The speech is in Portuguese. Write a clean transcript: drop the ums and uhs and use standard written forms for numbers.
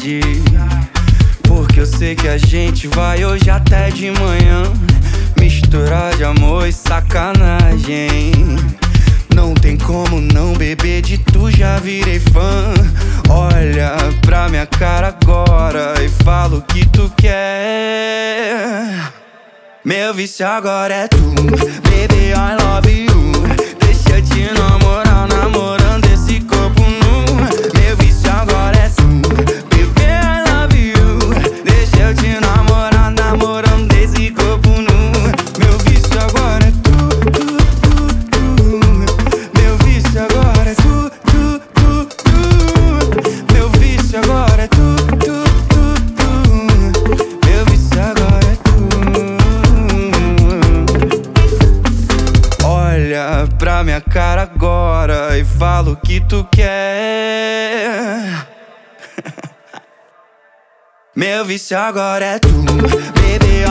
tarde, porque eu sei que a gente vai hoje até de manhã. Misturar de amor e sacanagem. Não tem como não beber de tu, já virei fã. Olha pra minha cara agora e fala o que tu quer. Meu vício agora é tu, baby, I love you. Deixa eu te namorar, namorando esse corpo nu. Meu vício agora é tu, baby, I love you. Deixa eu te namorar, namorando esse corpo nu. Meu vício agora é tu, tu. Meu vício agora é tu, tu. Meu vício agora é tu, tu. Meu vício agora é tu. Olha pra minha cara agora e fala o que tu quer. Meu vício agora é tu, baby, I